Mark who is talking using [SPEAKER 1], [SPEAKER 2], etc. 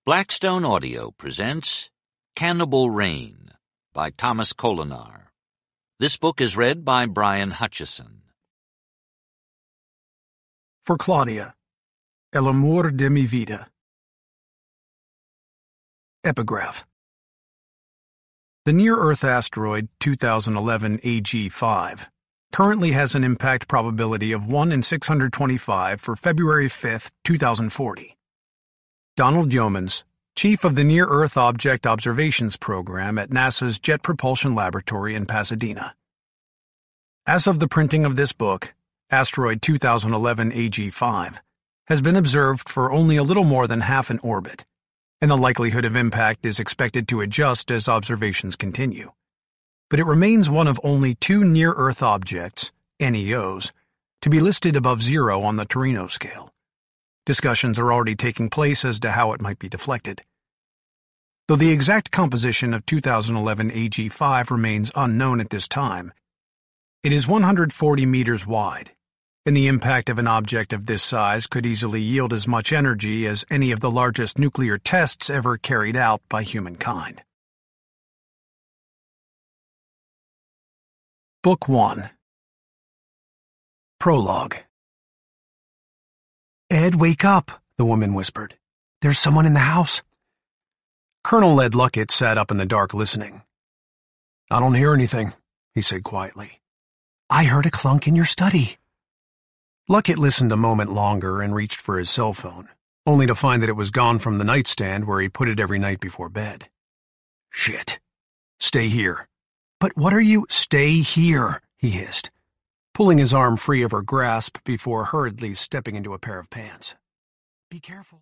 [SPEAKER 1] Blackstone Audio presents Cannibal Rain by Thomas Kolinar. This book is read by Brian Hutchison.
[SPEAKER 2] For Claudia, El amor de mi vida. Epigraph. The near-Earth asteroid 2011 AG5 currently has an impact probability of 1 in 625 for February 5, 2040. Donald Yeomans, Chief of the Near-Earth Object Observations Program at NASA's Jet Propulsion Laboratory in Pasadena. As of the printing of this book, asteroid 2011 AG5 has been observed for only a little more than half an orbit, and the likelihood of impact is expected to adjust as observations continue. But it remains one of only two near-Earth objects, NEOs, to be listed above zero on the Torino scale. Discussions are already taking place as to how it might be deflected. Though the exact composition of 2011 AG5 remains unknown at this time, it is 140 meters wide, and the impact of an object of this size could easily yield as much energy as any of the largest nuclear tests ever carried out by humankind. Book 1. Prologue.
[SPEAKER 3] "Ed, wake up," the woman whispered. "There's someone in the house."
[SPEAKER 2] Colonel Ed Luckett sat up in the dark listening.
[SPEAKER 3] "I don't hear anything," he said quietly. "I heard a clunk in your study."
[SPEAKER 2] Luckett listened a moment longer and reached for his cell phone, only to find that it was gone from the nightstand where he put it every night before bed.
[SPEAKER 3] "Shit.
[SPEAKER 2] Stay here."
[SPEAKER 3] "But what are you—"
[SPEAKER 2] "Stay here," he hissed, pulling his arm free of her grasp before hurriedly stepping into a pair of pants.
[SPEAKER 3] "Be careful."